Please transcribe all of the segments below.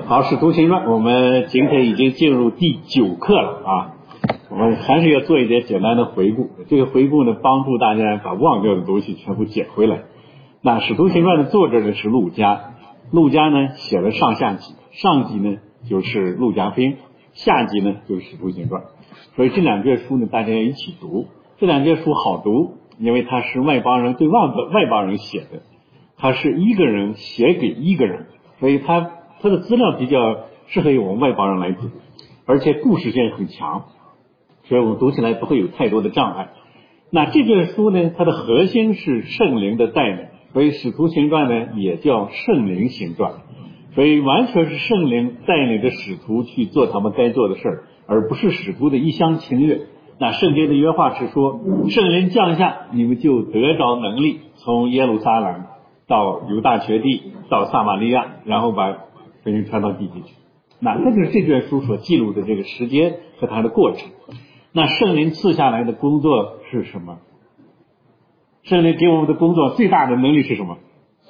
好，使徒行传，我们今天已经进入第9课了啊。我们还是要做一点简单的回顾，这个回顾呢，帮助大家把忘掉的东西全部捡回来。那使徒行传的作者呢是路加，路加呢写了上下集，上集呢就是路加福音，下集呢就是使徒行传。所以这两卷书呢，大家要一起读。这两卷书好读，因为它是外邦人对外邦人写的，它是一个人写给一个人，所以它的资料比较适合于我们外邦人来读，而且故事性很强，所以我们读起来不会有太多的障碍。那这卷书呢，它的核心是圣灵的带领，所以使徒行传呢也叫圣灵行传，所以完全是圣灵带领着使徒去做他们该做的事儿，而不是使徒的一厢情愿。那圣经的原话是说，圣灵降下，你们就得着能力，从耶路撒冷到犹大全地，到撒玛利亚，然后把福音传到地极去。那这就是这卷书所记录的这个时间和它的过程。那圣灵赐下来的工作是什么？圣灵给我们的工作最大的能力是什么？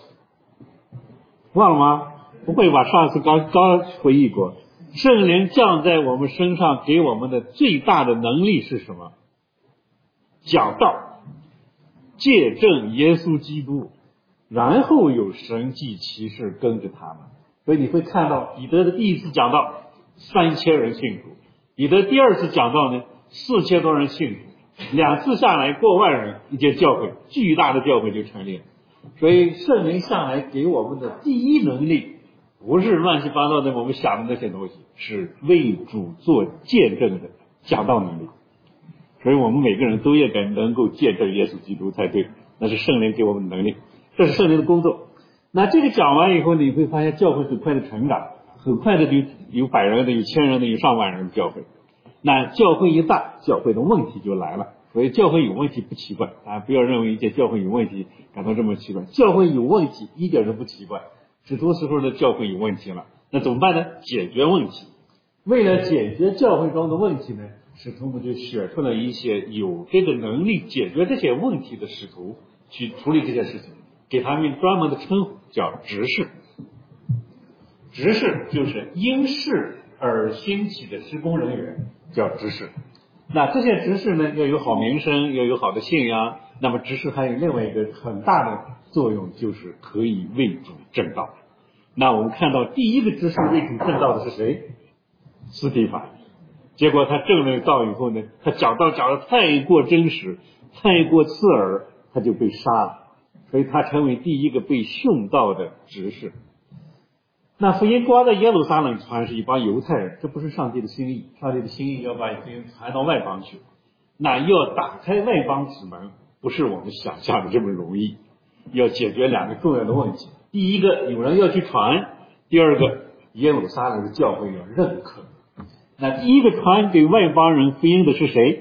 忘了吗？不会吧？上次刚回忆过。圣灵降在我们身上给我们的最大的能力是什么？讲道，见证耶稣基督，然后有神迹奇事跟着他们。所以你会看到彼得的第一次讲道3000人信主，彼得第二次讲道呢4000多人信主，2次下来过万人，一间教会，巨大的教会就成立了。所以圣灵上来给我们的第一能力不是乱七八糟的我们想的那些东西，是为主做见证的讲道能力。所以我们每个人都应该能够见证耶稣基督才对，那是圣灵给我们的能力，这是圣灵的工作。那这个讲完以后，你会发现教会很快的成长，很快的就有100人的，有1000人的，有上万人的教会。那教会一大，教会的问题就来了。所以教会有问题不奇怪，大家不要认为一件教会有问题感到这么奇怪，教会有问题一点都不奇怪。使徒时候的教会有问题了，那怎么办呢？解决问题。为了解决教会中的问题呢，使徒们就选出了一些有这个能力解决这些问题的使徒去处理这件事情，给他们专门的称呼叫执事。执事就是因事而兴起的施工人员，叫执事。那这些执事呢，要有好名声，要有好的信仰。那么执事还有另外一个很大的作用，就是可以为主正道。那我们看到第一个执事为主正道的是谁？司提反。结果他正了道以后呢，他讲道讲得太过真实，太过刺耳，他就被杀了。所以他成为第一个被殉道的执事。那福音光在耶路撒冷传是一帮犹太人，这不是上帝的心意。上帝的心意要把福音传到外邦去，那要打开外邦之门，不是我们想象的这么容易。要解决2个重要的问题，第一个有人要去传，第二个耶路撒冷的教会要认可。那第一个传给外邦人福音的是谁？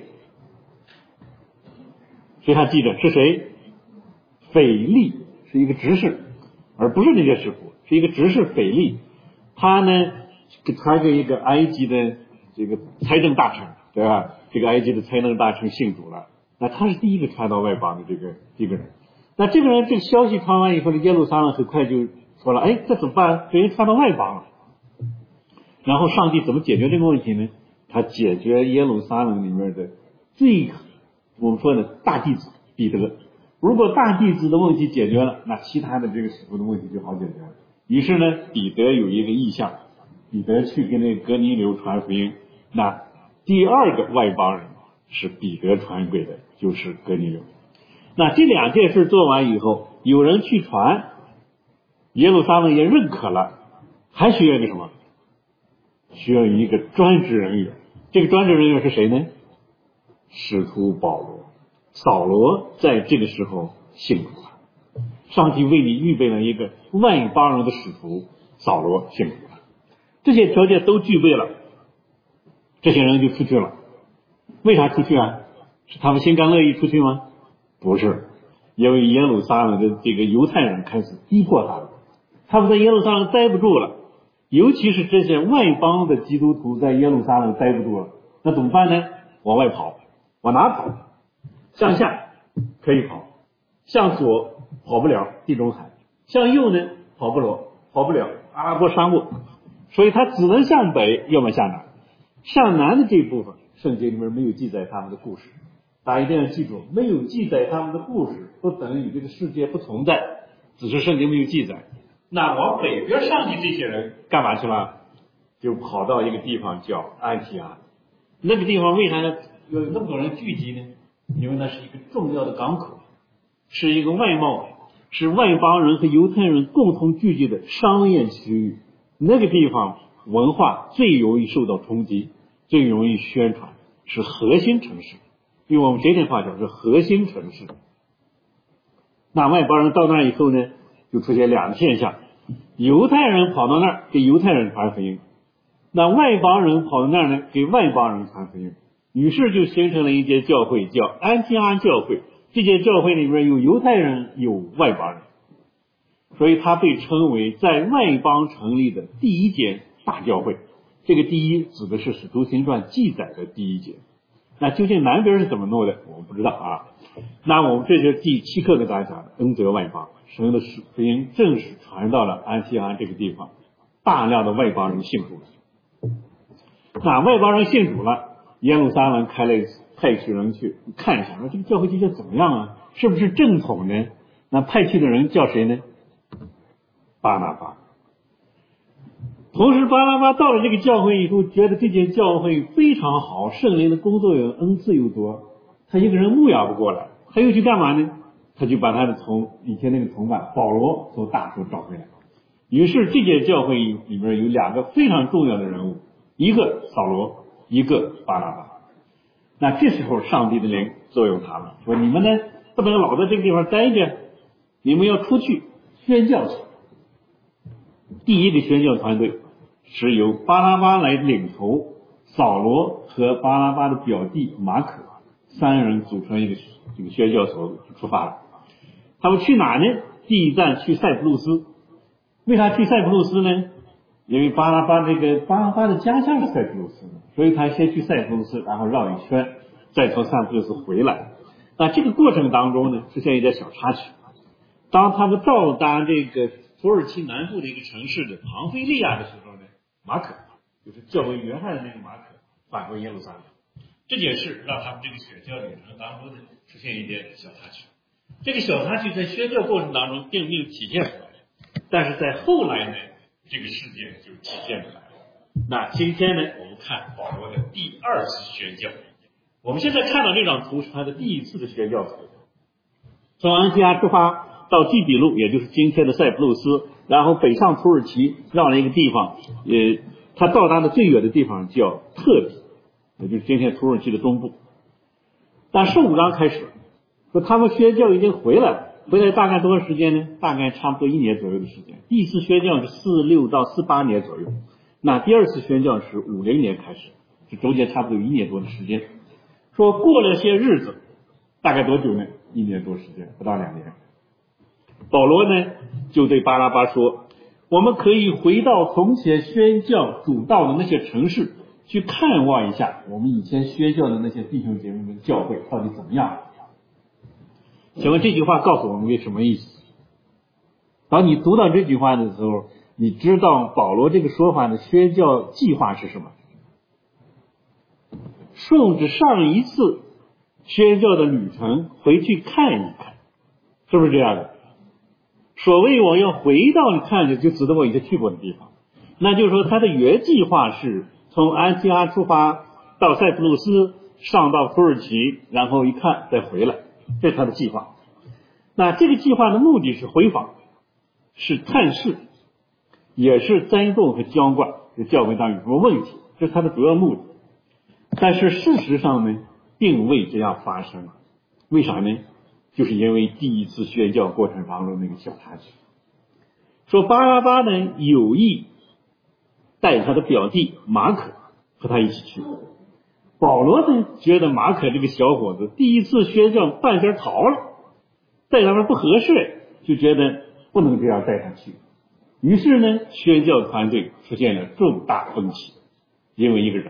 谁还记得是谁？腓力，是一个执事，而不是那些师傅，是一个执事腓力。他呢传给一个埃及的这个财政大臣，对吧？这个埃及的财政大臣信主了，那他是第一个传到外邦的这个人。那这个人这个消息传完以后呢，耶路撒冷很快就说了，哎，这怎么办？被人传到外邦了。然后上帝怎么解决这个问题呢？他解决耶路撒冷里面的我们说的大弟子彼得。如果大弟子的问题解决了，那其他的这个使徒的问题就好解决了。于是呢，彼得有一个意向，彼得去给那个哥尼流传福音。那第二个外邦人是彼得传给的，就是哥尼流。那这2件事做完以后，有人去传，耶路撒冷也认可了，还需要一个什么？需要一个专职人员。这个专职人员是谁呢？使徒保罗。扫罗在这个时候信主了，上帝为你预备了一个外邦人的使徒，扫罗信主了。这些条件都具备了，这些人就出去了。为啥出去啊？是他们心甘乐意出去吗？不是，因为耶路撒冷的这个犹太人开始逼迫他们，他们在耶路撒冷待不住了，尤其是这些外邦的基督徒在耶路撒冷待不住了，那怎么办呢？往外跑。往哪跑？向下可以跑，向左跑不了，地中海；向右呢跑不了阿拉伯沙漠。 所以他只能向北，要么向南。向南的这一部分，圣经里面没有记载他们的故事。大家一定要记住，没有记载他们的故事，不等于这个世界不存在，只是圣经没有记载。那往北边上去这些人干嘛去了？就跑到一个地方叫安提阿。那个地方为啥有那么多人聚集呢？因为那是一个重要的港口，是一个外贸，是外邦人和犹太人共同聚集的商业区域。那个地方文化最容易受到冲击，最容易宣传，是核心城市。用我们这点话讲，是核心城市。那外邦人到那以后呢，就出现两个现象：犹太人跑到那儿给犹太人传福音，那外邦人跑到那儿呢，给外邦人传福音。于是就形成了一间教会，叫安提阿教会。这间教会里面有犹太人，有外邦人，所以它被称为在外邦成立的第一间大教会。这个第一指的是使徒行传记载的第一间。那究竟南边是怎么弄的，我们不知道啊。那我们这就是第7课给大家讲的恩泽外邦，神的福音正式传到了安提阿这个地方，大量的外邦人信主了。那外邦人信主了，耶路撒冷派去人去看一下，说这个教会怎么样啊？是不是正统呢？那派去的人叫谁呢？巴拿巴。同时巴拿巴到了这个教会以后，觉得这间教会非常好，圣灵的工作有恩赐又多，他一个人牧养不过来，他又去干嘛呢？他就把他的以前那个同伴保罗从大处找回来。于是这间教会里面有2个非常重要的人物，一个扫罗，一个巴拿巴。那这时候上帝的灵作用他们，说你们呢不能老在这个地方待着，你们要出去宣教去。第一个宣教团队是由巴拿巴来领头，扫罗和巴拿巴的表弟马可3人组成一个这个宣教所出发了。他们去哪呢？第一站去塞浦路斯。为啥去塞浦路斯呢？因为巴拿巴的家乡是塞浦路斯，所以他先去塞浦路斯，然后绕一圈，再从塞浦路斯回来。那这个过程当中呢，出现一点小插曲。当他们到达这个土耳其南部的一个城市的庞菲利亚的时候呢，马可就是教会约翰的那个马可返回耶路撒冷。这件事让他们这个宣教旅程当中呢出现一点小插曲。这个小插曲在宣教过程当中并没有体现出来，但是在后来呢，这个事件就体现出来了。那今天呢，我们看保罗的第2次宣教。我们现在看到这张图是他的第1次的宣教图，从安提阿出发到基比路，也就是今天的塞浦路斯，然后北上土耳其，绕了一个地方，他到达的最远的地方叫特比，也就是今天土耳其的中部。但15章开始说他们宣教已经回来了，回来大概多长时间呢？大概差不多1年左右的时间。第1次宣教是46到48年左右，那第2次宣教是50年开始，这中间差不多有1年多的时间。说过了些日子，大概多久呢？1年多时间，不到2年。保罗呢就对巴拿巴说，我们可以回到从前宣教主道的那些城市，去看望一下我们以前宣教的那些弟兄姐妹们教会到底怎么样。请问这句话告诉我们个什么意思？当你读到这句话的时候，你知道保罗这个说法的宣教计划是什么？顺着上一次宣教的旅程回去看一看，是不是这样的？所谓我要回到看就指的我已经去过的地方，那就是说他的原计划是从安提阿出发到塞浦路斯，上到土耳其，然后一看再回来，这是他的计划。那这个计划的目的是回访，是探视，也是栽种和浇灌，这教会当中有什么问题，这是他的主要目的。但是事实上呢，并未这样发生。为啥呢？就是因为第1次宣教过程当中那个小插曲。说巴拿巴呢有意带他的表弟马可和他一起去。保罗呢觉得马可这个小伙子第1次宣教半截逃了，带他们不合适，就觉得不能这样带他去。于是呢，宣教团队出现了重大分歧，因为一个人。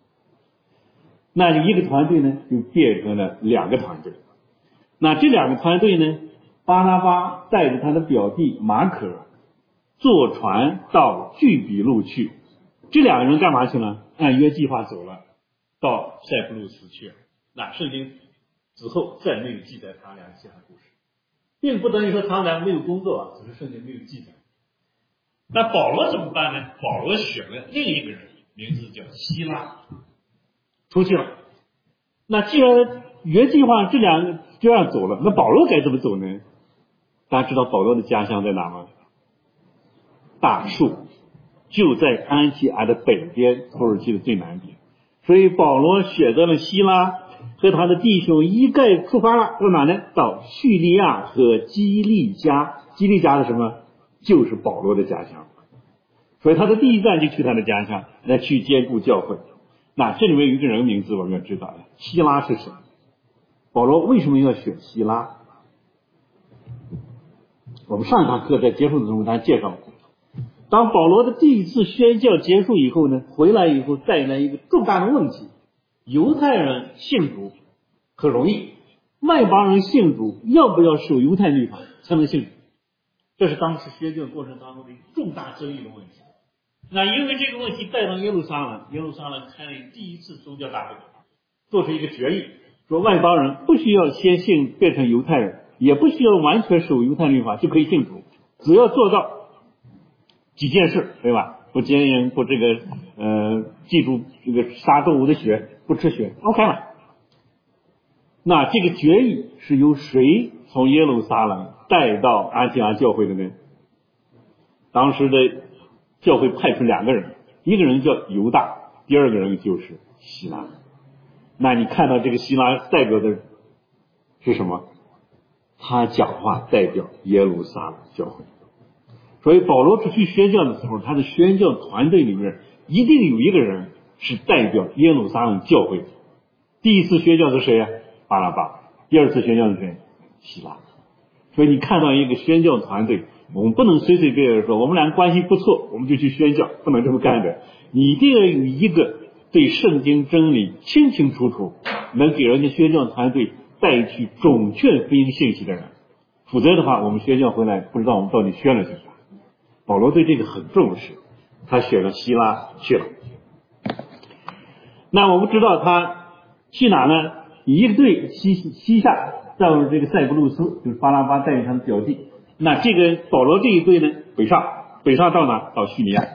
那一个团队呢就变成了2个团队。那这2个团队呢，巴拿巴带着他的表弟马可坐船到巨比路去， 这两个人干嘛去了？按约计划走了，到塞浦路斯去了。那圣经之后再没有记载他俩其他故事，并不等于说他俩没有工作啊，只是圣经没有记载。那保罗怎么办呢？保罗选了另一个人，名字叫希拉，出去了。那既然原计划这两个就这样走了，那保罗该怎么走呢？大家知道保罗的家乡在哪吗？大树，就在安提阿的北边，土耳其的最南边。所以保罗选择了希拉和他的弟兄一概出发了，到哪呢？到叙利亚和基利家。基利家是什么？就是保罗的家乡。所以他的第一站就去他的家乡，来去兼顾教会。那这里面有一个人名字我们要知道，希拉是谁？保罗为什么要选希拉？我们上一堂课在结束的时候给大家介绍过。当保罗的第一次宣教结束以后呢，回来以后带来一个重大的问题：犹太人信主很容易，外邦人信主要不要守犹太律法才能信主？这是当时宣教过程当中的一个重大争议的问题。那因为这个问题带到耶路撒冷，耶路撒冷开了第一次宗教大会，做出一个决议，说外邦人不需要先变成犹太人，也不需要完全守犹太律法就可以信主，只要做到几件事，对吧？不奸淫，不记住这个杀动物的血，不吃血 ，OK 了。那这个决议是由谁从耶路撒冷带到安提阿教会的呢？当时的教会派出两个人，一个人叫犹大，第二个人就是希拉。那你看到这个希拉代表的是什么？他讲话代表耶路撒冷教会。所以保罗出去宣教的时候，他的宣教团队里面一定有一个人是代表耶路撒冷教会的。第一次宣教是谁呀？巴拉巴。第二次宣教是谁？希拉。所以你看到一个宣教团队，我们不能随随便便说我们俩关系不错我们就去宣教，不能这么干的。你一定要有一个对圣经真理清清楚楚，能给人家宣教团队带去准确福音信息的人，否则的话我们宣教回来不知道我们到底宣了些啥。保罗对这个很重视，他选了希拉去了。那我们知道他去哪呢？一个队西下到这个塞浦路斯，就是巴拉巴带领他的表弟。那这个保罗这一队呢，北上到哪？到叙利亚。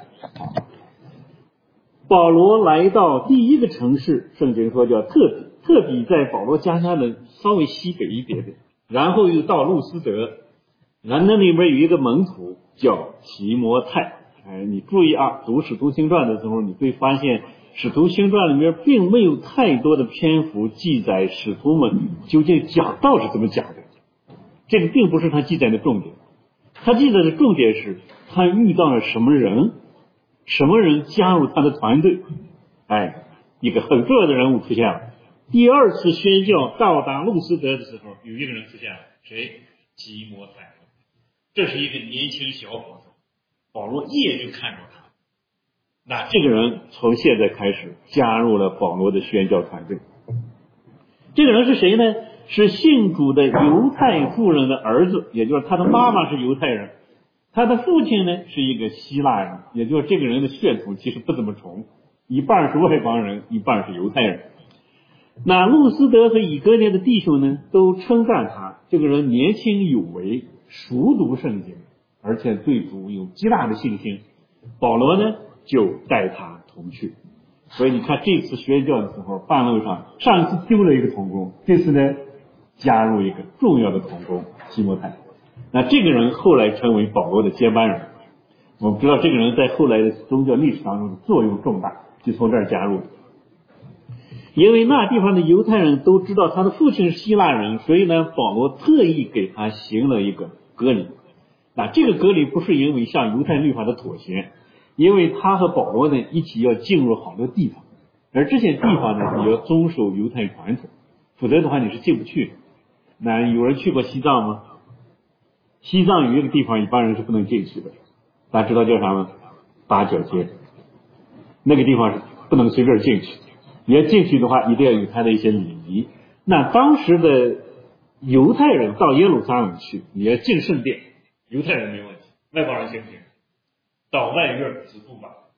保罗来到第一个城市，圣经说叫特比在保罗家乡的稍微西北一点点，然后又到路斯德，然后那里面有一个门徒叫提摩太。你注意啊，读使徒行传的时候，你会发现使徒行传里面并没有太多的篇幅记载使徒们究竟讲道是怎么讲的，这个并不是他记载的重点。他记载的重点是他遇到了什么人加入他的团队。一个很重要的人物出现了。第二次宣教到达路斯德的时候，有一个人出现了，谁？提摩太。这是一个年轻小伙子，保罗一眼就看着他。那这个人从现在开始加入了保罗的宣教团队。这个人是谁呢？是信主的犹太妇人的儿子，也就是他的妈妈是犹太人，他的父亲呢是一个希腊人，也就是这个人的血统其实不怎么重，一半是外邦人，一半是犹太人。那路斯德和以哥念的弟兄呢，都称赞他这个人年轻有为，熟读圣经，而且对主有极大的信心。保罗呢就带他同去。所以你看这次宣教的时候，半路上上一次丢了一个同工，这次呢加入一个重要的同工提摩太。那这个人后来成为保罗的接班人。我们知道这个人在后来的宗教历史当中的作用重大，就从这儿加入。因为那地方的犹太人都知道他的父亲是希腊人，所以呢保罗特意给他行了一个割礼。那这个割礼不是因为向犹太律法的妥协，因为他和保罗呢一起要进入好多地方，而这些地方呢也要遵守犹太传统，否则的话你是进不去的。那有人去过西藏吗？西藏有一个地方一般人是不能进去的，大家知道叫啥吗？八角街。那个地方是不能随便进去，你要进去的话一定要有他的一些礼仪。那当时的犹太人到耶路撒冷去，你要进圣殿，犹太人没问题，外邦人行不行？到外院止步吧，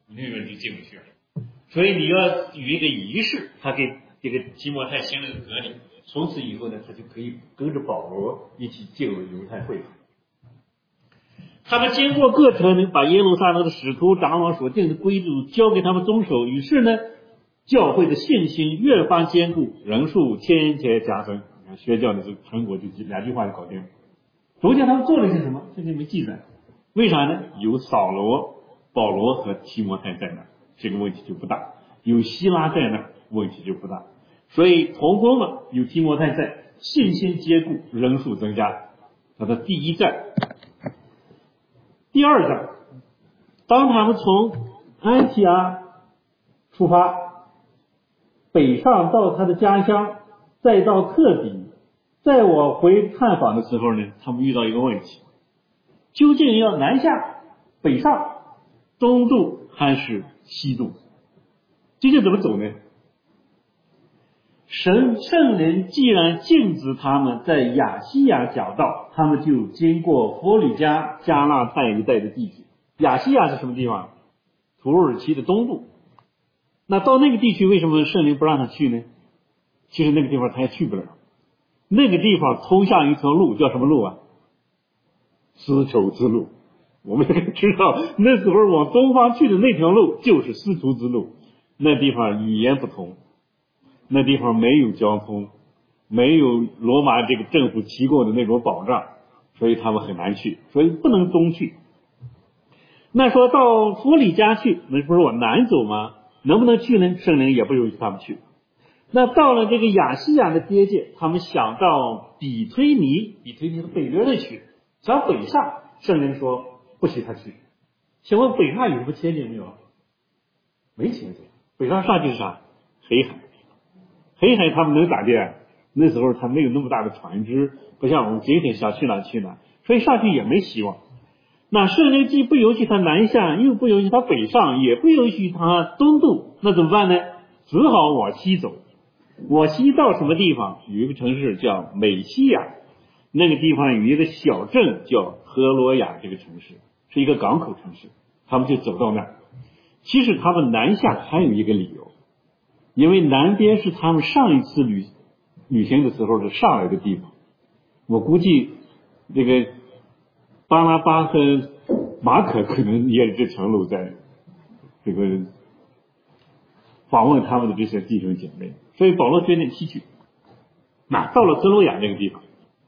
你那边就进不去了。所以你要有一个仪式，他给这个提摩太行了个隔离，从此以后呢，他就可以跟着保罗一起进入犹太会堂。他们经过各城呢，把耶路撒冷的使徒长老所定的规矩交给他们遵守，于是呢，教会的信心越发坚固，人数天天加增。宣教的这个成果就2句话就搞定了。中间他们做了些什么？这就没记载。为啥呢？有扫罗、保罗和提摩太在那，这个问题就不大；有希拉在那，问题就不大。所以同工了，有提摩太在，信心坚固，人数增加。他的第一站。第二站，当他们从安提阿出发，北上到他的家乡，再到特比，再往回探访的时候呢，他们遇到一个问题，究竟要南下、北上、东渡还是西渡？究竟怎么走呢？圣灵既然禁止他们在亚细亚讲道，他们就经过佛吕加、加纳太一带的地区。亚细亚是什么地方？土耳其的东部。那到那个地区，为什么圣灵不让他去呢？其实那个地方他也去不了。那个地方通向一条路，叫什么路啊？丝绸之路。我们也知道，那时候往东方去的那条路就是丝绸之路。那地方语言不通，那地方没有交通，没有罗马这个政府提供的那种保障，所以他们很难去，所以不能东去。那说到弗里加去，那不是往南走吗？能不能去呢？圣灵也不允许他们去。那到了这个亚细亚的边界，他们想到比推尼的北边的去，想北上，圣灵说不许他去。请问北上有什么前景没有？没前景。北上上去是啥？黑海。黑海他们能咋地？那时候他没有那么大的船只，不像我们今天想去哪去哪，所以上去也没希望。那圣灵既不允许他南下，又不允许他北上，也不允许他东渡，那怎么办呢？只好往西走。往西到什么地方？有一个城市叫美西亚，那个地方有一个小镇叫特罗亚，这个城市是一个港口城市，他们就走到那儿。其实他们南下还有一个理由，因为南边是他们上一次旅行的时候是上来的地方。我估计这个巴拿巴和马可可能也这条路在这个访问他们的这些弟兄姐妹，所以保罗决定西去。那到了特罗亚这个地方，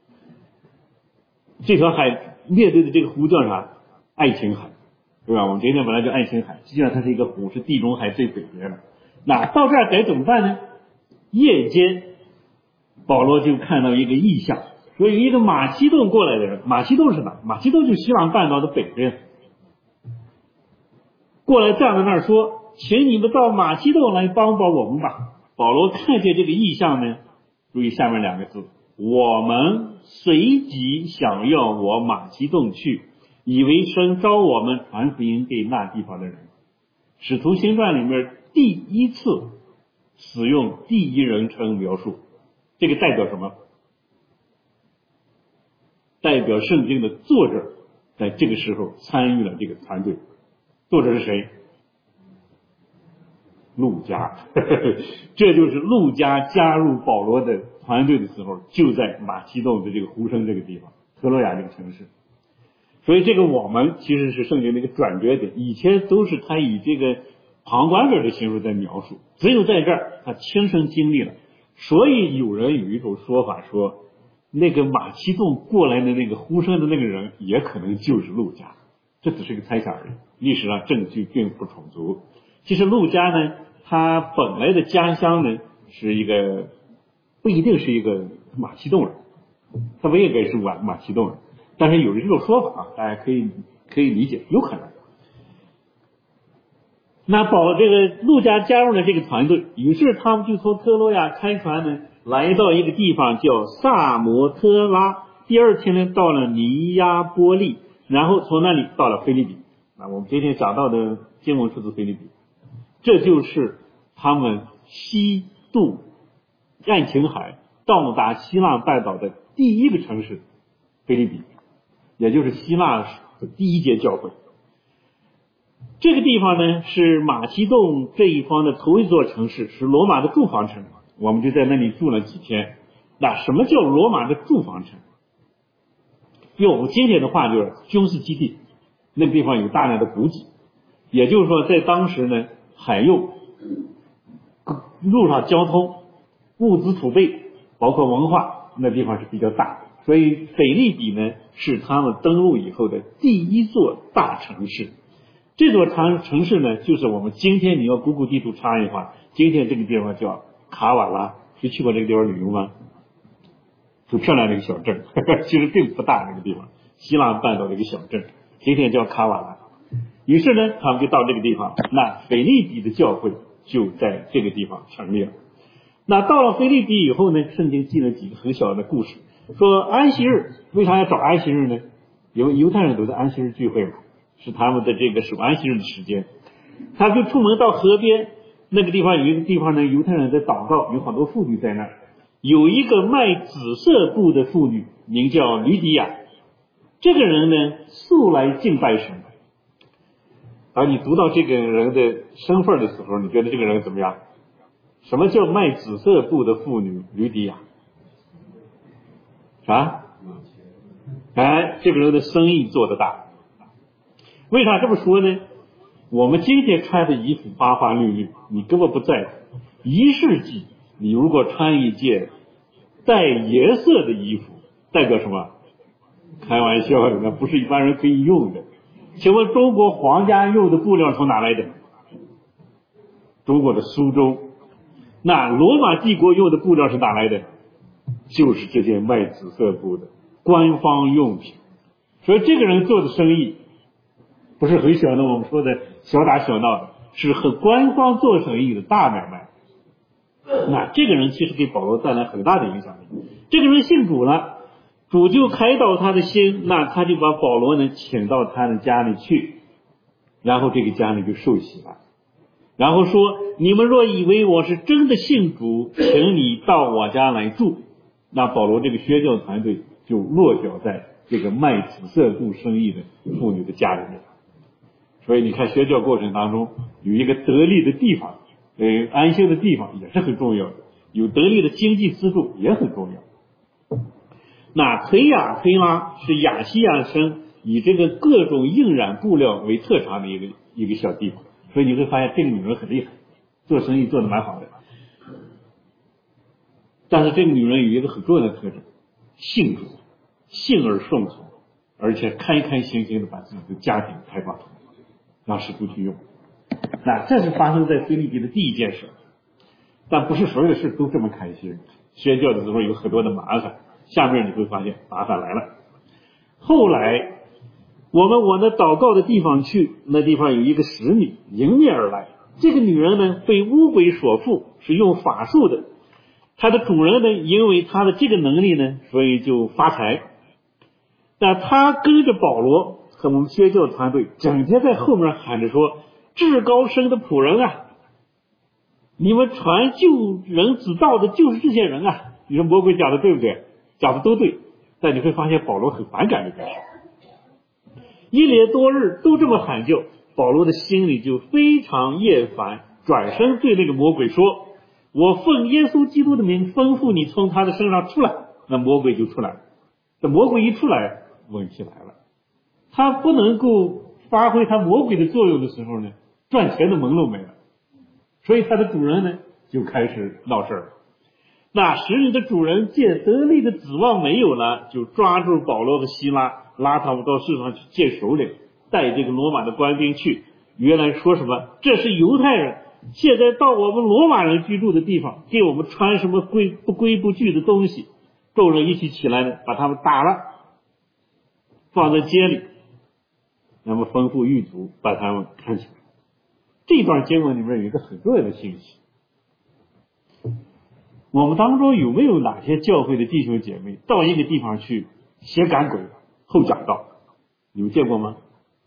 这条海面对的这个湖叫啥？爱琴海，对吧？我们今天本来叫爱琴海，实际上它是一个湖，是地中海最北边的。那到这儿该怎么办呢？夜间保罗就看到一个异象，说有一个马其顿过来的人。马其顿是哪？马其顿就是西朗半岛的北边，过来站在那儿说，请你们到马其顿来帮帮我们吧。保罗看见这个异象呢，注意下面2个字，我们随即想要往马其顿去，以为神召我们传福音给那地方的人。使徒行传里面第一次使用第一人称描述，这个代表什么？代表圣经的作者在这个时候参与了这个团队。作者是谁？路加。这就是路加加入保罗的团队的时候，就在马其顿的这个湖声这个地方，特罗亚这个城市。所以这个我们其实是圣经的一个转折点，以前都是他以这个旁观者的形式在描述，只有在这儿他亲身经历了。所以有人有一种说法说，那个马其顿过来的那个呼声的那个人也可能就是路加，这只是个猜想而已，历史上证据并不充足。其实路加呢，他本来的家乡呢是一个不一定是一个马其顿人，他不应该是马其顿人，但是有这种说法，大家可以理解，有可能。那这个路加加入了这个团队，于是他们就从特罗亚开船呢，来到一个地方叫萨摩特拉。第二天呢，到了尼亚波利，然后从那里到了腓立比。那我们今天讲到的经文出自腓立比，这就是他们西渡爱琴海到达希腊半岛的第一个城市腓立比，也就是希腊的第一间教会。 这个地方呢是马其顿这一方的头一座城市，是罗马的驻防城，我们就在那里住了几天。那什么叫罗马的驻防城？用我们今天的话就是军事基地，那个地方有大量的补给，也就是说在当时呢，海运、路上交通、物资储备，包括文化，那地方是比较大的。所以腓立比呢是他们登陆以后的第一座大城市。这座城市呢，就是我们今天你要谷歌地图查一下，今天这个地方叫卡瓦拉。谁去过这个地方旅游吗？很漂亮的一个小镇，其实并不大那个地方，希腊半岛的一个小镇，今天叫卡瓦拉。于是呢，他们就到这个地方，那腓立比的教会就在这个地方成立了。那到了腓立比以后呢，圣经记了几个很小的故事，说安息日为啥要找安息日呢？因为犹太人都在安息日聚会嘛，是他们的这个守安息日的时间。他就出门到河边，那个地方有一个地方呢，犹太人在祷告，有很多妇女在那儿。有一个卖紫色布的妇女，名叫吕底亚。这个人呢，素来敬拜神。而你读到这个人的身份的时候，你觉得这个人怎么样？什么叫卖紫色布的妇女吕底亚？啥？这个人的生意做得大。为啥这么说呢？我们今天穿的衣服花花绿绿，你根本不在乎。1世纪，你如果穿一件带颜色的衣服，代表什么？开玩笑的，那不是一般人可以用的。请问中国皇家用的布料从哪来的？中国的苏州。那罗马帝国用的布料是哪来的？就是这件卖紫色布的官方用品。所以这个人做的生意不是很小的，我们说的小打小闹的，是很官方做生意的大买卖。那这个人其实给保罗带来很大的影响力。这个人信主了，主就开导他的心，那他就把保罗呢请到他的家里去，然后这个家里就受洗了。然后说，你们若以为我是真的信主，请你到我家来住。那保罗这个宣教团队就落脚在这个卖紫色布生意的妇女的家里面。所以你看宣教过程当中有一个得力的地方，安心的地方也是很重要的，有得力的经济资助也很重要。那忒亚忒拉是亚细亚生以这个各种印染布料为特长的一个小地方，所以你会发现这个女人很厉害，做生意做得蛮好的。但是这个女人有一个很重要的特征，信主，信而顺从，而且开开心心的把自己的家庭开放出来，让使徒去用。那这是发生在腓立比的第一件事，但不是所有的事都这么开心，宣教的时候有很多的麻烦。下面你会发现麻烦来了。后来我们往那祷告的地方去，那地方有一个使女迎面而来。这个女人呢被巫鬼所附，是用法术的。她的主人呢因为她的这个能力呢，所以就发财。那她跟着保罗和我们宣教团队整天在后面喊着说，至高神的仆人啊，你们传救人之道的就是这些人啊。你说魔鬼讲的对不对？讲的都对，但你会发现保罗很反感这件事。一连多日都这么喊叫，保罗的心里就非常厌烦，转身对那个魔鬼说，我奉耶稣基督的名吩咐你从他的身上出来。那魔鬼就出来了。这魔鬼一出来，问题来了，他不能够发挥他魔鬼的作用的时候呢，赚钱的门路没了，所以他的主人呢就开始闹事了。那使女的主人见得力的指望没有了，就抓住保罗和希拉，拉他们到市场去见首领，带这个罗马的官兵去。原来说什么，这是犹太人，现在到我们罗马人居住的地方，给我们穿什么不规不矩的东西。众人一起起来呢，把他们打了，放在街里，那么吩咐狱卒把他们看起来。这段经文里面有一个很重要的信息，我们当中有没有哪些教会的弟兄姐妹到一个地方去先赶鬼后讲道？你们见过吗？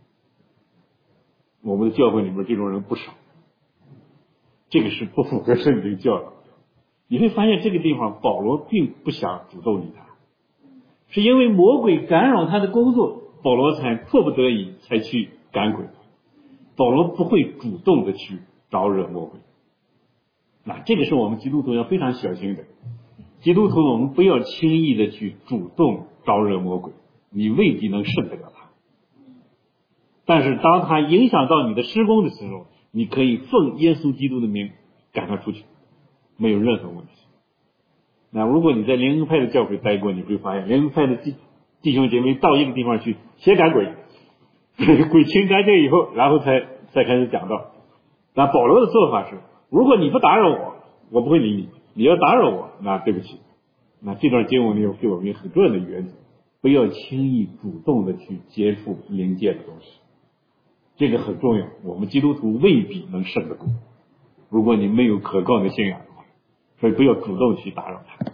我们的教会里面这种人不少，这个是不符合圣经教导。你会发现这个地方保罗并不想主动理他，是因为魔鬼干扰他的工作，保罗才迫不得已才去赶鬼。 保罗不会主动的去招惹魔鬼。那这个是我们基督徒要非常小心的。基督徒我们不要轻易的去主动招惹魔鬼，你未必能胜得了他。但是当他影响到你的施工的时候，你可以奉耶稣基督的名赶他出去，没有任何问题。那如果你在灵恩派的教会待过，你会发现灵恩派的弟兄姐妹到一个地方去先赶鬼，鬼清干净以后，然后才开始讲道。那保罗的做法是，如果你不打扰我，我不会理你；你要打扰我，那对不起。那这段经文里给我们一个很重要的原则，不要轻易主动的去接触灵界的东西，这个很重要。我们基督徒未必能胜得过，如果你没有可靠的信仰的话，所以不要主动去打扰他。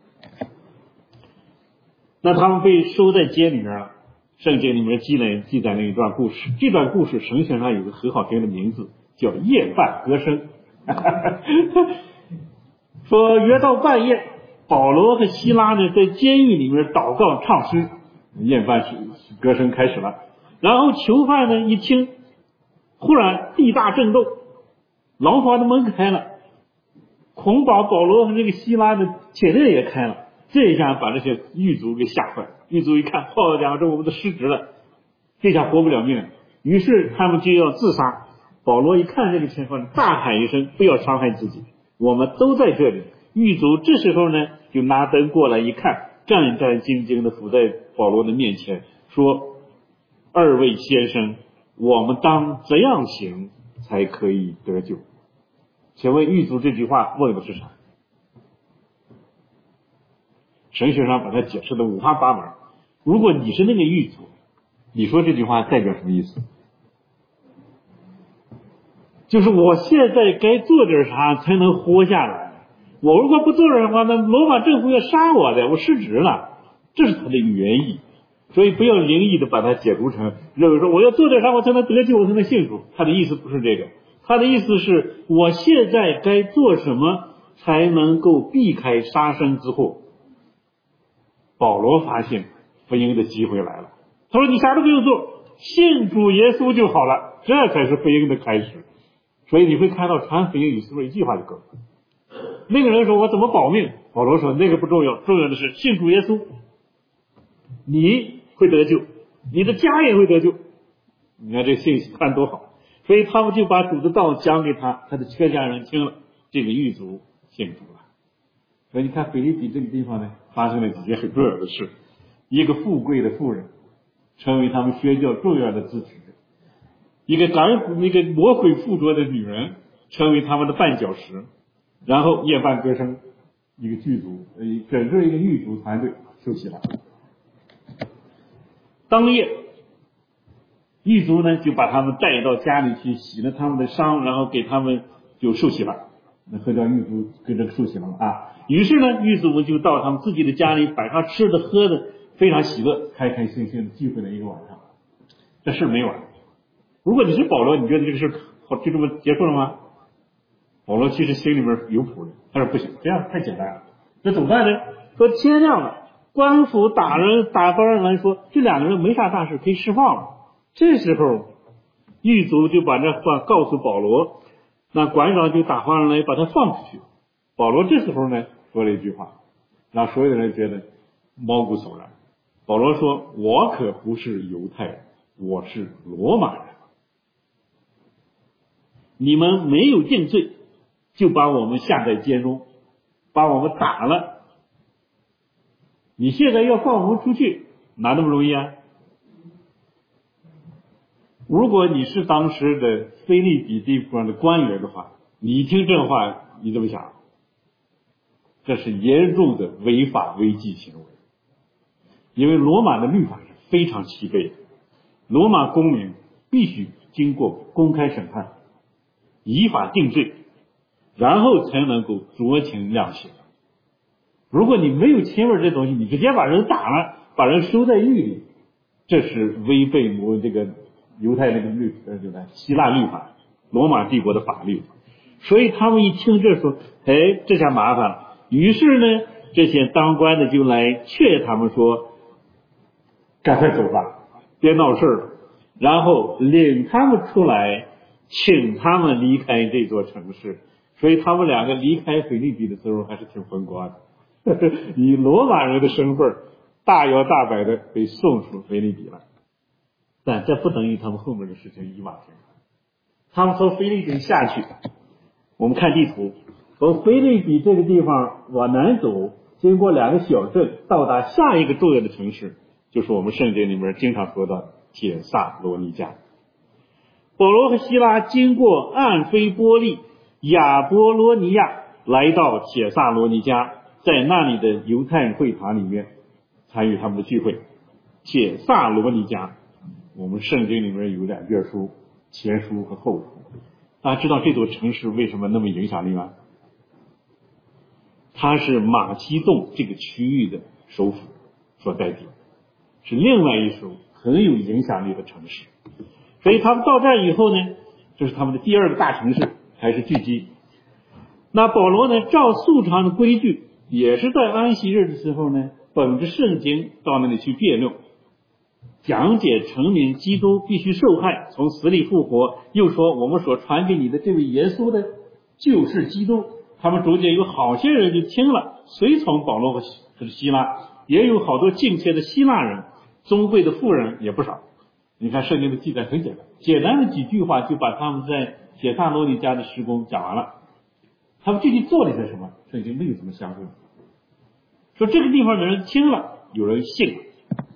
那他们被收在监里面了，圣经里面记载了一段故事，这段故事神学上有个很好听的名字，叫夜半歌声。说约到半夜，保罗和希拉呢在监狱里面祷告唱诗，夜半歌声开始了。然后囚犯呢一听，忽然地大震动，牢房的门开了，捆绑保罗和这个希拉的铁链也开了，这一下把这些狱卒给吓坏了。狱卒一看，好家伙，这我们都失职了，这下活不了命了。于是他们就要自杀。保罗一看这个情况，大喊一声，不要伤害自己，我们都在这里。狱卒这时候呢就拿灯过来一看，战战兢兢的伏在保罗的面前，说：二位先生，我们当怎样行才可以得救？请问狱卒这句话问的是啥？神学上把它解释的五花八门。如果你是那个狱卒，你说这句话代表什么意思？就是我现在该做点啥才能活下来？我如果不做点的话，那罗马政府要杀我的，我失职了。这是他的原意。所以不要灵异的把它解读成认为说我要做点啥我才能得救，我才能幸福。他的意思不是这个，他的意思是我现在该做什么才能够避开杀身之祸。保罗发现福音的机会来了，他说你啥都不用做，信主耶稣就好了，这才是福音的开始。所以你会看到传福音里是不是一句话就够了？那个人说我怎么保命？保罗说那个不重要，重要的是信主耶稣，你会得救，你的家也会得救。你看这信息看多好。所以他们就把主的道讲给他的全家人听了，这个狱卒信主了。所以你看腓立比这个地方呢，发生了几件很重要的事。一个富贵的妇人成为他们宣教重要的支持者，一个那个魔鬼附着的女人成为他们的绊脚石，然后夜半歌声，一个剧组整个一个狱卒团队收起来。当夜狱卒呢就把他们带到家里去，洗了他们的伤，然后给他们就受洗了。那何叫狱卒跟着受洗了啊？于是呢狱卒们就到他们自己的家里，摆上吃的喝的，非常喜乐，开开心心的聚会了一个晚上。这事没完。如果你是保罗，你觉得这个事好就这么结束了吗？保罗其实心里面有谱的，他说不行，这样太简单了，那怎么办呢？说天亮了，官府打发人来说这两个人没啥大事，可以释放了。这时候狱卒就把这话告诉保罗，那馆长就打发人来把他放出去。保罗这时候呢说了一句话，让所有人觉得毛骨悚然。保罗说：我可不是犹太人，我是罗马人。你们没有定罪，就把我们下在监中，把我们打了。你现在要放我们出去，哪那么容易啊？如果你是当时的腓立比地方的官员的话，你一听这话，你怎么想？这是严重的违法违纪行为。因为罗马的律法是非常齐备的，罗马公民必须经过公开审判，依法定罪，然后才能够酌情量刑。如果你没有亲味这东西，你直接把人打了，把人收在狱里，这是违背这个犹太那个希腊律法，罗马帝国的法律。所以他们一听这说，这下麻烦了。于是呢，这些当官的就来劝他们说，赶快走吧，别闹事了。然后领他们出来， 请他们离开这座城市。所以他们两个离开腓立比的时候还是挺风光的，以罗马人的身份大摇大摆的被送出腓立比了。但这不等于他们后面的事情一往情深。他们从腓立比下去，我们看地图，从腓立比这个地方往南走，经过2个小镇，到达下一个重要的城市，就是我们圣经里面经常说的帖撒罗尼迦。保罗和希拉经过暗非波利、亚波罗尼亚，来到帖撒罗尼迦，在那里的犹太人会堂里面参与他们的聚会。帖撒罗尼迦，我们圣经里面有2卷书，前书和后书。大家知道这座城市为什么那么影响力吗？它是马其顿这个区域的首府所在地，是另外一所很有影响力的城市。所以他们到这儿以后呢，这是他们的第2个大城市开始聚集。那保罗呢，照素常的规矩，也是在安息日的时候呢，本着圣经到那里去辩论，讲解成明基督必须受害，从死里复活，又说我们所传给你的这位耶稣的就是基督。他们中间有好些人就听了，随从保罗和希拉，也有好多敬虔的希腊人，尊贵的妇人也不少。你看圣经的记载很简单，简单的几句话就把他们在帖撒罗尼迦的事工讲完了。他们具体做了些什么，圣经没有怎么详述。说这个地方的人听了，有人信了，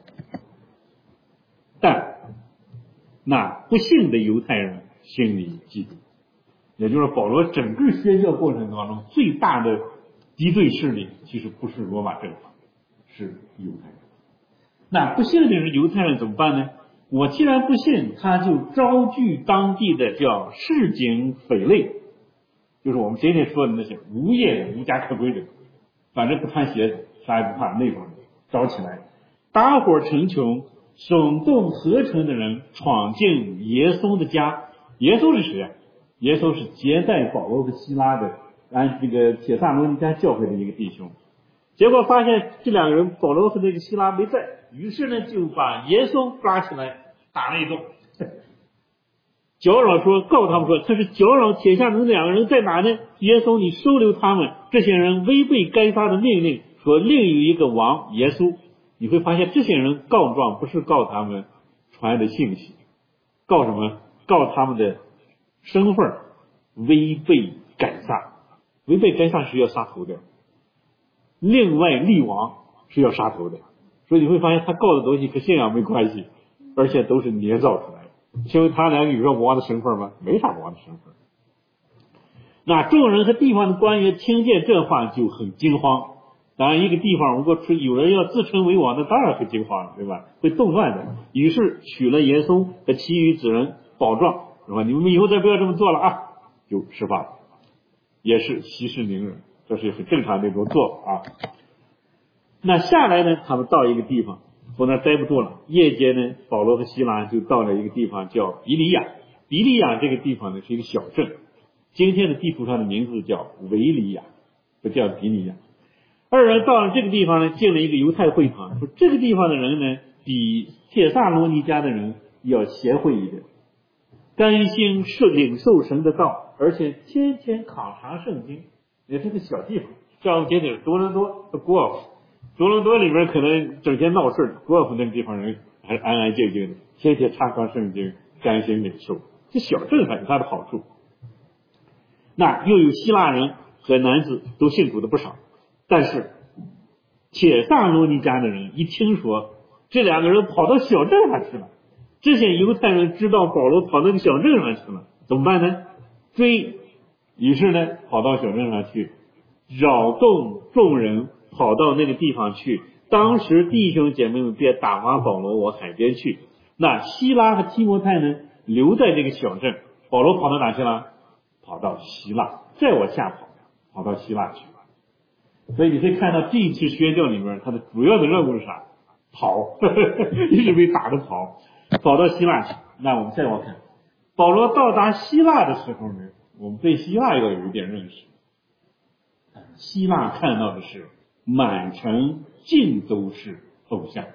但那不信的犹太人心里嫉妒。也就是保罗整个宣教过程当中最大的敌对势力其实不是罗马政府，是犹太人。那不信的人犹太人怎么办呢？我既然不信，他就招聚当地的叫市井匪类，就是我们今天说的那些无业无家可归的，反正不穿鞋子啥也不怕那种人，招起来搭伙成群，耸动合成的人闯进耶稣的家。耶稣是谁啊？耶稣是接待保罗和希拉的这个帖撒罗尼迦教会的一个弟兄。结果发现这2个人保罗和这个希拉没在，于是呢就把耶稣抓起来打了一顿，搅扰告诉他们说，他是搅扰帖下那2个人在哪呢？耶稣你收留他们，这些人违背该撒的命令，说另有一个王耶稣。你会发现这些人告状不是告他们传的信息，告什么？告他们的身份违背该撒。违背该撒是要杀头的，另外立王是要杀头的。所以你会发现他告的东西和信仰没关系，而且都是捏造出来的。请问他俩有王的身份吗？没啥王的身份。那众人和地方的官员听见这话就很惊慌。当然一个地方如果有人要自称为王，那当然会惊慌了，对吧？会动乱的。于是取了耶稣和其余子人保状，是吧？你们以后再不要这么做了啊，就释放了。也是息事宁人，这是很正常的一种做法啊。那下来呢，他们到一个地方，说那待不住了。夜间呢，保罗和希拉就到了一个地方叫比利亚。比利亚这个地方呢是一个小镇，今天的地图上的名字叫维利亚，不叫比利亚。2人到了这个地方呢，进了一个犹太会堂，说这个地方的人呢比帖撒罗尼迦的人要贤惠一点，甘心是领受神的道，而且天天考察圣经。也是个小地方，像我们今天多伦多的古尔夫，多伦多里面可能整天闹事，古尔夫那个地方人还是安安静静的，天天查考圣经，甘心领受。这小镇还有它的好处。那又有希腊人和男子都信主的不少，但是帖撒罗尼迦的人一听说这2个人跑到小镇上去了，这些犹太人知道保罗跑到那个小镇上去了，怎么办呢？追。于是呢跑到小镇上去，扰动众人，跑到那个地方去。当时弟兄姐妹们便打发保罗往海边去。那希拉和提摩太呢留在这个小镇，保罗跑到哪去了？跑到希腊，再往下跑到希腊去了。所以你可以看到这一次宣教里面，他的主要的任务是啥？跑，一直被打着跑到希腊去。那我们再往看，保罗到达希腊的时候呢，我们对希腊要有一点认识。希腊看到的是满城尽都是偶像。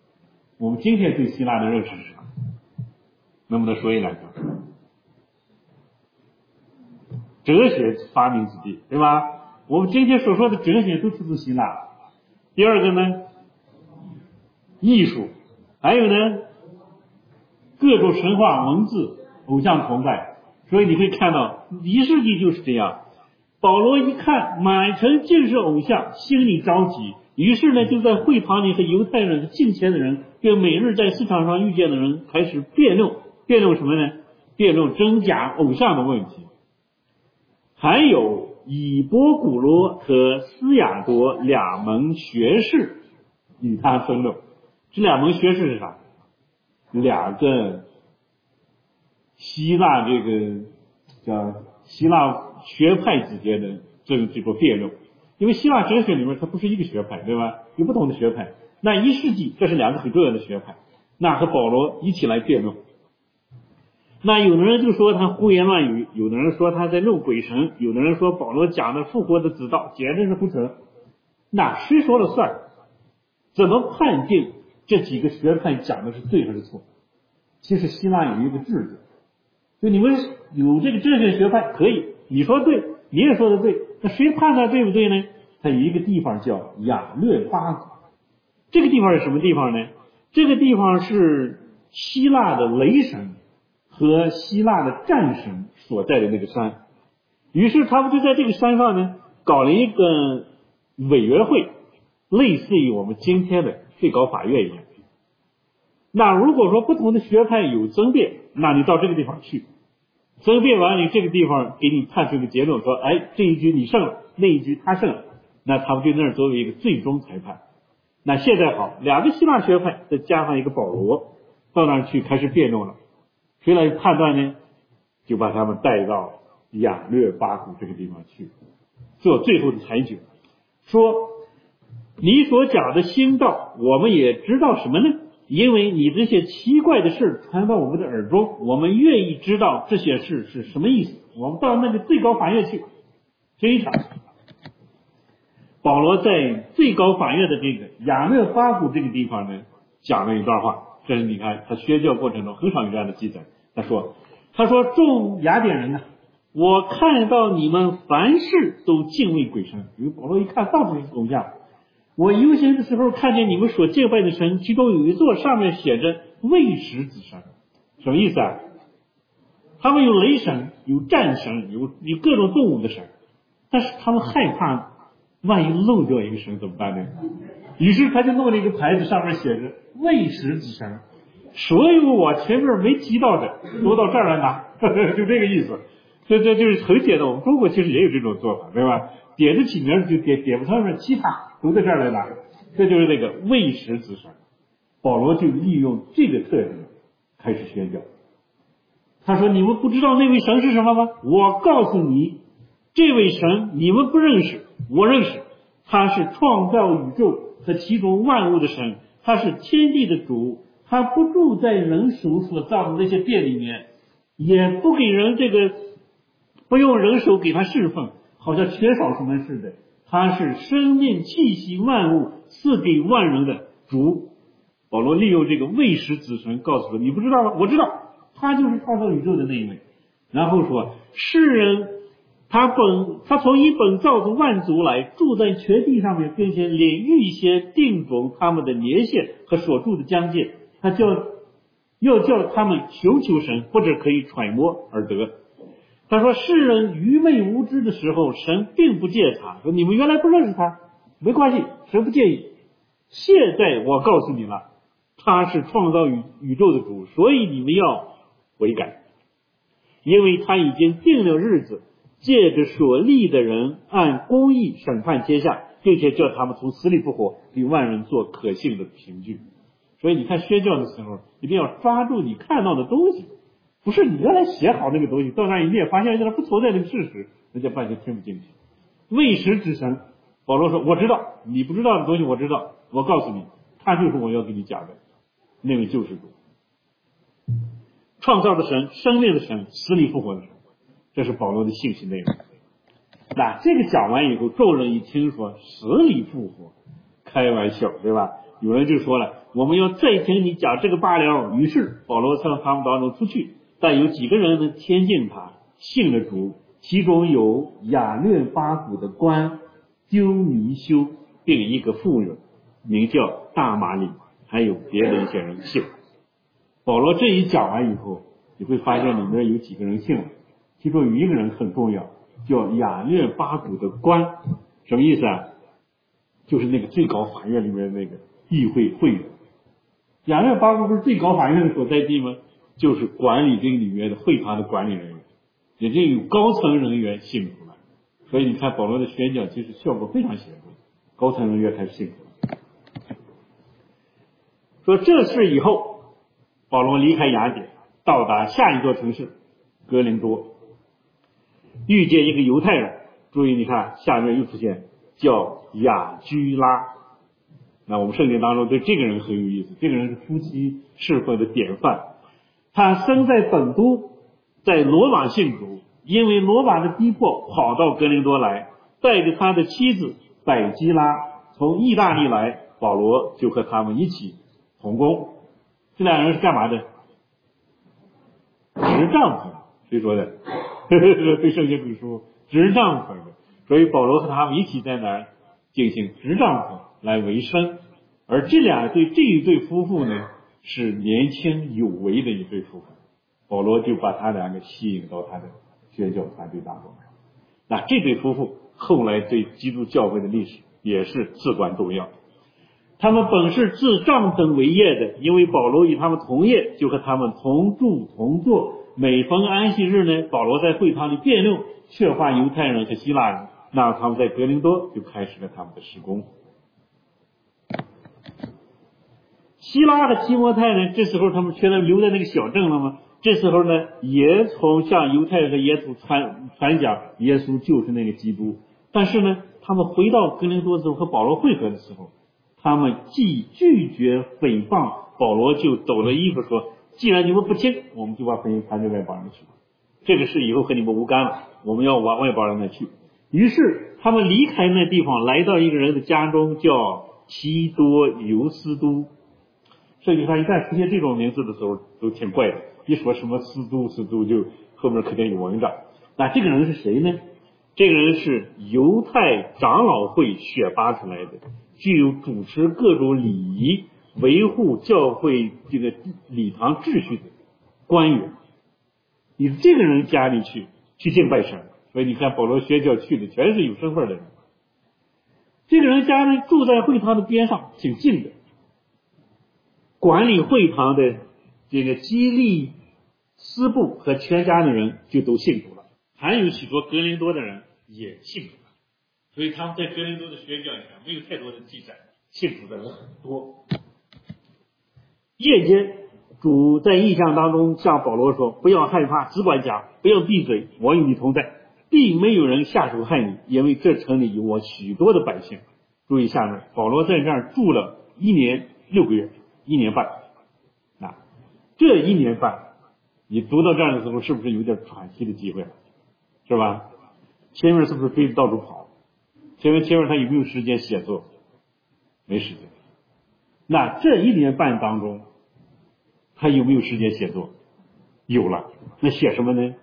我们今天对希腊的认识是啥？能不能说一两个？ 哲学发明之地，对吧？我们今天所说的哲学都出自希腊。第二个呢，艺术，还有呢，各种神话文字、偶像崇拜。所以你会看到1世纪就是这样，保罗一看满城尽是偶像，心里着急，于是呢就在会堂里和犹太人、敬虔的人跟每日在市场上遇见的人开始辩论什么呢？辩论真假偶像的问题。还有以波古罗和斯亚多2门学士与他争论。这2门学士是啥？2个希腊这个叫希腊学派之间的这个辩论。因为希腊哲学里面它不是一个学派，对吧？有不同的学派。那1世纪这是2个很重要的学派，那和保罗一起来辩论。那有的人就说他胡言乱语，有的人说他在弄鬼神，有的人说保罗讲的复活的指导简直是胡扯。那谁说了算？怎么判定这几个学派讲的是对还是错？其实希腊有一个制度，就你们有这个哲学学派可以，你说对，你也说的对，那谁判断对不对呢？它有一个地方叫雅略巴谷。这个地方是什么地方呢？这个地方是希腊的雷神和希腊的战神所在的那个山。于是他们就在这个山上呢搞了一个委员会，类似于我们今天的最高法院一样。那如果说不同的学派有争辩，那你到这个地方去，争辩完了这个地方给你判出一个结论，说哎，这一局你胜了，那一局他胜了，那他们就那儿作为一个最终裁判。那现在好，2个希腊学派再加上一个保罗到那儿去开始辩论了，谁来判断呢？就把他们带到雅略巴谷这个地方去做最后的裁决，说你所讲的新道我们也知道什么呢？因为你这些奇怪的事传到我们的耳中，我们愿意知道这些事是什么意思。我们到那个最高法院去这一场。保罗在最高法院的这个雅略巴谷这个地方呢讲了一段话，这是你看他宣教过程中很少有这样的记载。他说众雅典人啊，我看到你们凡事都敬畏鬼神。因为保罗一看到处是偶像，我游行的时候看见你们所敬拜的神，其中有一座上面写着未食子神。什么意思啊？他们有雷神，有战神，有各种动物的神，但是他们害怕万一漏掉一个神怎么办呢？于是他就弄了一个牌子，上面写着未食子神，所有我前面没提到的都到这儿来拿就这个意思。这就是很简单，我们中国其实也有这种做法，对吧？点得起名就点不上面，其他都在这儿来拿，这就是那个未食子神。保罗就利用这个特点开始宣教。他说你们不知道那位神是什么吗？我告诉你，这位神你们不认识，我认识。他是创造宇宙和其中万物的神，他是天地的主，他不住在人手所造的那些殿里面，也不给人不用人手给他侍奉，好像缺少什么似的。他是生命气息万物赐给万人的主。保罗利用这个未食子神告诉说，你不知道吗？我知道，他就是创造宇宙的那一位。然后说世人他从一本造的万族来，住在全地上面，并且领预先定准他们的年限和所住的疆界，他要叫他们求神，或者可以揣摩而得。他说世人愚昧无知的时候，神并不介察，说你们原来不认识他，没关系，神不介意。现在我告诉你了，他是创造宇宙的主，所以你们要悔改，因为他已经定了日子，借着所立的人按公义审判天下，并且叫他们从死里复活，给万人做可信的凭据。所以你看宣教的时候，一定要抓住你看到的东西，不是你原来写好那个东西，到那一念发现那不存在那个事实，人家半天听不进去。未食之神，保罗说我知道，你不知道的东西我知道，我告诉你，他就是我要给你讲的那位救世主，创造的神，生命的神，死里复活的神。这是保罗的信息内容。那这个讲完以后，众人一听说死里复活，开玩笑，对吧？有人就说了，我们要再听你讲这个罢了。于是保罗从他们当中出去，但有几个人呢亲近他，信了主， 其中有雅略巴谷的官丢尼修，并一个妇人名叫大马里，还有别的一些人信。保罗这一讲完以后，你会发现里面有几个人信了，其中有一个人很重要，叫雅略巴谷的官。什么意思啊？就是那个最高法院里面那个议会会员。雅略巴谷不是最高法院的所在地吗？就是管理这个里面的会堂的管理人员，也就有高层人员信主了。所以你看保罗的宣讲其实效果非常显著，高层人员才信主了。说这事以后，保罗离开雅典，到达下一座城市哥林多，遇见一个犹太人。注意你看下面又出现叫雅居拉。那我们圣经当中对这个人很有意思，这个人是夫妻侍奉的典范。他生在本都，在罗马信主，因为罗马的逼迫跑到哥林多来，带着他的妻子百基拉从意大利来，保罗就和他们一起同工。这两人是干嘛的？执帐篷。谁说的？对圣经里说执帐篷的。所以保罗和他们一起在那儿进行执帐篷来维生。而这一对夫妇呢，是年轻有为的一对夫妇，保罗就把他俩给吸引到他的宣教团队当中来。那这对夫妇后来对基督教会的历史也是至关重要。他们本是自帐篷为业的，因为保罗与他们同业，就和他们同住同坐。每逢安息日呢，保罗在会堂里辩论，劝化犹太人和希腊人，那他们在哥林多就开始了他们的事工。希拉和提摩太呢，这时候他们全都留在那个小镇了吗？这时候呢，也从向犹太人和耶稣传讲耶稣就是那个基督。但是呢，他们回到哥林多的时候和保罗会合的时候，他们既拒绝诽谤，保罗就抖了衣服说，既然你们不听，我们就把福音传给外邦人去，这个事以后和你们无干了，我们要往外邦人那去。于是他们离开那地方，来到一个人的家中，叫提多尤斯都。圣经上一旦出现这种名字的时候都挺怪的，一说什么司都就后面肯定有文章。那这个人是谁呢？这个人是犹太长老会选拔出来的，具有主持各种礼仪、维护教会这个礼堂秩序的官员。你这个人家里去敬拜神，所以你看保罗宣教去的全是有身份的人。这个人家呢住在会堂的边上，挺近的。管理会堂的这个基利斯布和全家的人就都信主了，还有许多哥林多的人也信主了。所以他们在哥林多的宣教里面没有太多的记载，信主的人很多。夜间主在异象当中向保罗说，不要害怕，只管讲，不要闭嘴，我与你同在，并没有人下手害你，因为这城里有我许多的百姓。注意下面，保罗在这儿住了1年6个月，1年半。这1年半你读到这儿的时候是不是有点喘息的机会了？是吧？前面是不是飞着到处跑？前面他有没有时间写作？没时间。那这1年半当中他有没有时间写作？有了。那写什么呢？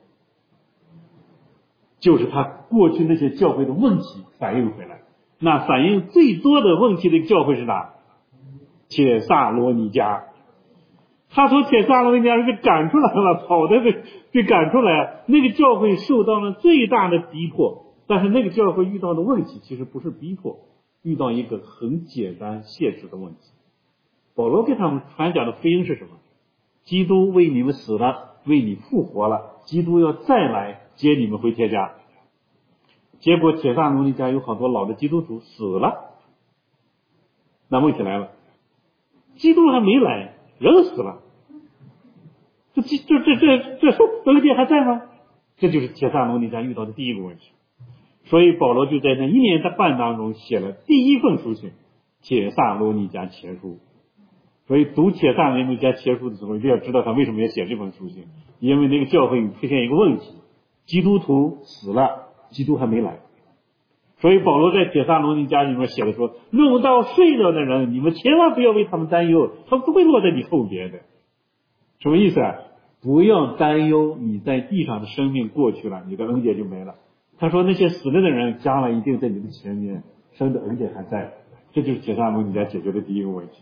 就是他过去那些教会的问题反映回来。那反映最多的问题的教会是哪？帖撒罗尼迦。他从帖撒罗尼迦被赶出来了，跑的被赶出来，那个教会受到了最大的逼迫。但是那个教会遇到的问题其实不是逼迫，遇到一个很简单现实的问题。保罗给他们传讲的福音是什么？基督为你们死了，为你复活了，基督要再来接你们回天家。结果帖撒罗尼迦有好多老的基督徒死了。那问题来了，基督还没来，人死了，这恩典还在吗？这就是帖撒罗尼迦遇到的第一个问题。所以保罗就在那1年半当中写了第一份书信，帖撒罗尼迦前书。所以读帖撒罗尼迦前书的时候，一定要知道他为什么要写这份书信，因为那个教会出现一个问题，基督徒死了，基督还没来。所以保罗在帖撒罗尼迦里面写的说，论到睡了的人，你们千万不要为他们担忧，他们不会落在你后边的。什么意思啊？ 不要担忧你在地上的生命过去了，你的恩典就没了。他说那些死了的人将来一定在你的前面，生的恩典还在。这就是帖撒罗尼迦解决的第一个问题。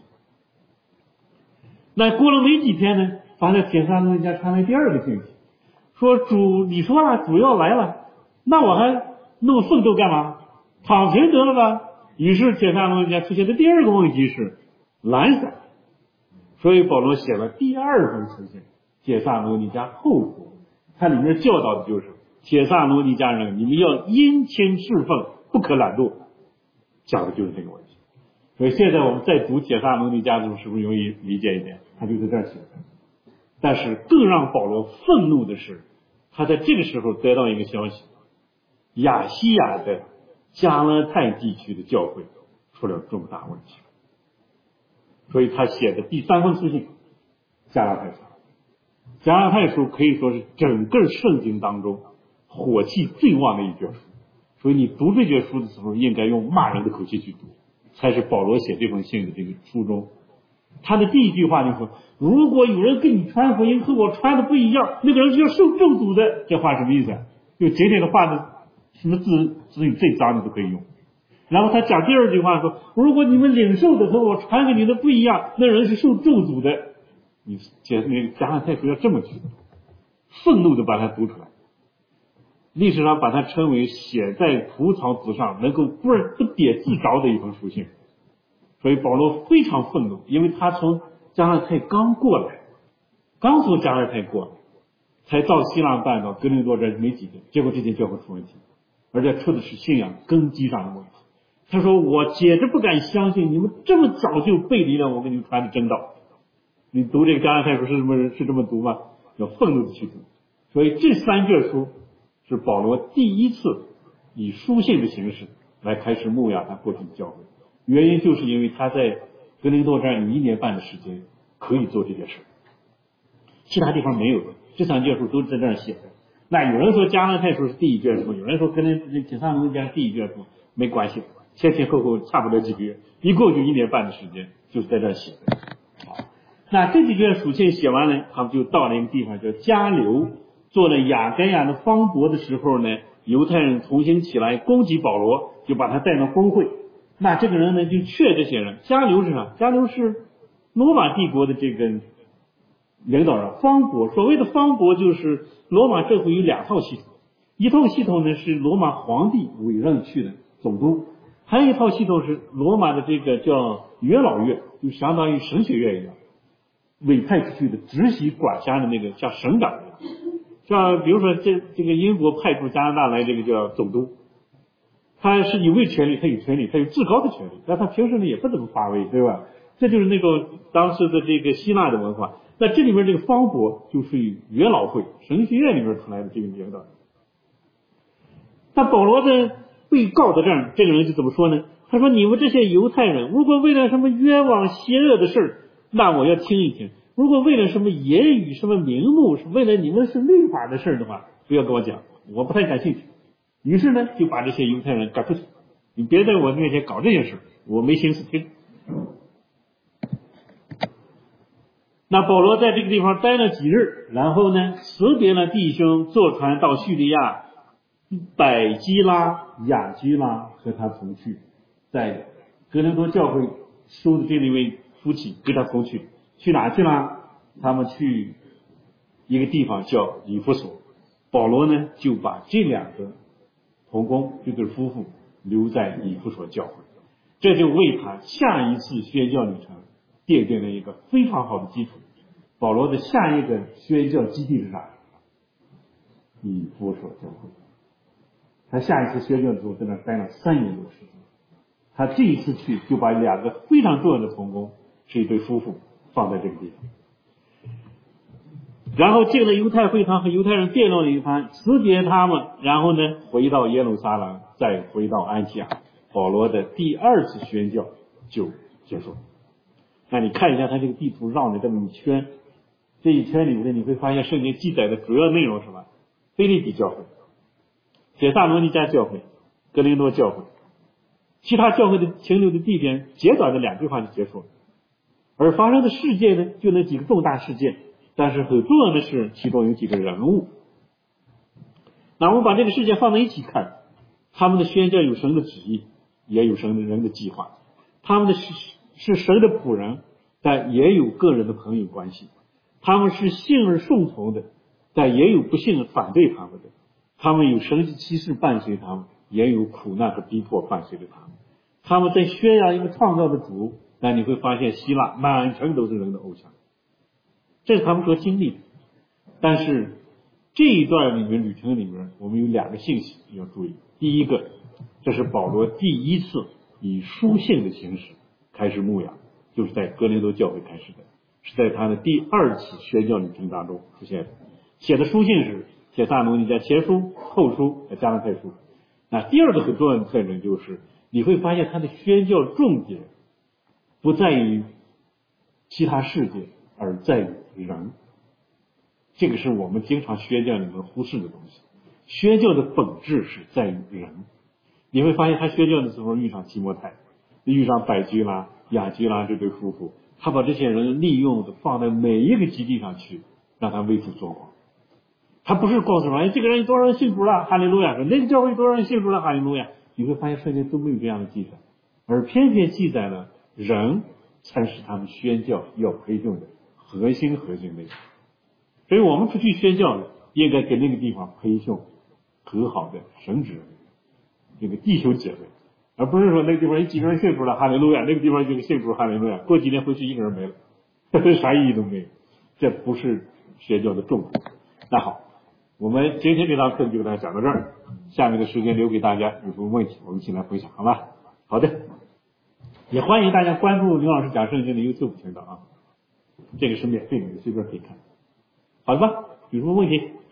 那过了没几天呢，发现帖撒罗尼迦传来第二个信息，说主，你说了主要来了，那我还弄奋斗干嘛？躺平得了吧。于是帖撒罗尼迦出现的第二个问题是懒散，所以保罗写了第二封书信帖撒罗尼迦后书，它里面教导的就是帖撒罗尼迦人，你们要殷勤侍奉，不可懒惰，讲的就是这个问题。所以现在我们再读帖撒罗尼迦书是不是容易理解一点？他就在这儿写的。但是更让保罗愤怒的是，他在这个时候得到一个消息，亚细亚的加拉太地区的教会出了重大问题，所以他写的第三封书信加拉太书。加拉太书可以说是整个圣经当中火气最旺的一卷书，所以你读这卷书的时候应该用骂人的口气去读，才是保罗写这封信的这个初衷。他的第一句话就说，如果有人跟你传福音和我传的不一样，那个人是要受咒诅的。这话什么意思啊？就简简的话的什么字语最脏你都可以用。然后他讲第二句话说，如果你们领受的和我传给你的不一样，那人是受咒诅的。你那个加拉太书要这么去愤怒的把它读出来，历史上把它称为写在蒲草纸上能够不点自着的一封书信。所以保罗非常愤怒，因为他从加拉太刚过来，刚从加拉太过来，才到希腊半岛哥林多这没几天，结果这些教会出问题，而且出的是信仰根基上的问题。他说我简直不敢相信你们这么早就背离了我给你们传的真道。你读这个加拉太书是这么读吗？要愤怒的去读。所以这三卷书是保罗第一次以书信的形式来开始牧养他过去的教会，原因就是因为他在哥林多这儿有1年半的时间可以做这件事，其他地方没有的。这三卷书都是在这儿写的。那有人说加拉太书是第一卷书，有人说跟帖撒罗尼迦是第一卷书，没关系，前前后后差不多几个月，一共就1年半的时间，就是在这儿写的。好，那这几卷书信写完了，他们就到了一个地方叫加流。做了亚该亚的方伯的时候呢，犹太人同行起来攻击保罗，就把他带到公会。那这个人呢就劝这些人，加流是啥？加流是罗马帝国的这个领导人。方伯，所谓的方伯就是罗马政府有2套系统，一套系统呢是罗马皇帝委任去的总督，还有一套系统是罗马的这个叫元老院，就相当于神学院一样，委派出去的直系管辖的那个像省长一样。像比如说这个英国派驻加拿大来这个叫总督，他是有权利，他有权利，他有至高的权利，但他平时呢也不怎么发威，对吧？这就是那种当时的这个希腊的文化。那这里面这个方伯就属于元老会神学院里面出来的这个领导。那保罗呢被告的这个人就怎么说呢？他说你们这些犹太人，如果为了什么冤枉邪恶的事，那我要听一听。如果为了什么言语什么名目，是为了你们是律法的事的话，不要跟我讲，我不太感兴趣。于是呢就把这些犹太人赶出去，你别在我面前搞这件事，我没心思听。那保罗在这个地方待了几日，然后呢辞别了弟兄，坐船到叙利亚，百基拉、雅基拉和他同去，在哥林多教会收的这一位夫妻跟他同去。去哪去了？他们去一个地方叫以弗所。保罗呢就把这2个同工，这对夫妇留在以弗所教会，这就为他下一次宣教旅程奠定了一个非常好的基础。保罗的下一个宣教基地是啥？以弗所教会。他下一次宣教的时候在那待了3年多时间。他这一次去就把2个非常重要的同工，是一对夫妇，放在这个地方，然后进了犹太会堂和犹太人辩论了一番，辞别他们，然后呢回到耶路撒冷，再回到安提阿。保罗的第2次宣教就结束。那你看一下他这个地图绕的这么一圈，这一圈里面你会发现圣经记载的主要内容是什么？腓立比教会、帖撒罗尼迦教会、哥林多教会，其他教会的停留的地点简短的2句话就结束了。而发生的事件呢，就那几个重大事件， 但是很重要的是其中有几个人物。那我们把这个事件放在一起看，他们的宣教有神的旨意，也有神的人的计划，他们是神的仆人，但也有个人的朋友关系，他们是信而顺从的，但也有不信而反对他们的，他们有神迹奇事伴随他们，也有苦难和逼迫伴随着他们。他们在宣扬一个创造的主，但你会发现希腊满城都是人的偶像，这是他们所经历的。但是这一段里面旅程里面，我们有两个信息要注意。第一个，这是保罗第一次以书信的形式开始牧养，就是在哥林多教会开始的，是在他的第二次宣教旅程当中出现的。写的书信是帖撒罗尼迦前书、后书、加拉太书。那第二个很重要的特征就是，你会发现他的宣教重点不在于其他世界，而在于人。这个是我们经常宣教里面忽视的东西。宣教的本质是在于人。你会发现他宣教的时候遇上提摩太，遇上百基拉、雅基拉这对夫妇，他把这些人利用的放在每一个基地上去，让他为主做光。他不是告诉说，这个人有多少人信主了，哈利路亚；那个教会多少人信主了，哈利路亚。你会发现圣经都没有这样的记载，而偏偏记载了人才是他们宣教要培训的核心内容。所以我们出去宣教应该给那个地方培训很好的神职人，这个弟兄姐妹，而不是说那个地方有几个人信主了，哈利路亚，那个地方就信主，哈利路亚，过几年回去一个人没了，啥意义都没有。这不是宣教的重点。那好，我们今天这堂课就给大家讲到这儿，下面的时间留给大家，有什么问题我们一起来分享，好吧？好的，也欢迎大家关注刘老师讲圣经的 YouTube 频道啊，这个是免费的，随便可以看。好的吧？有什么问题？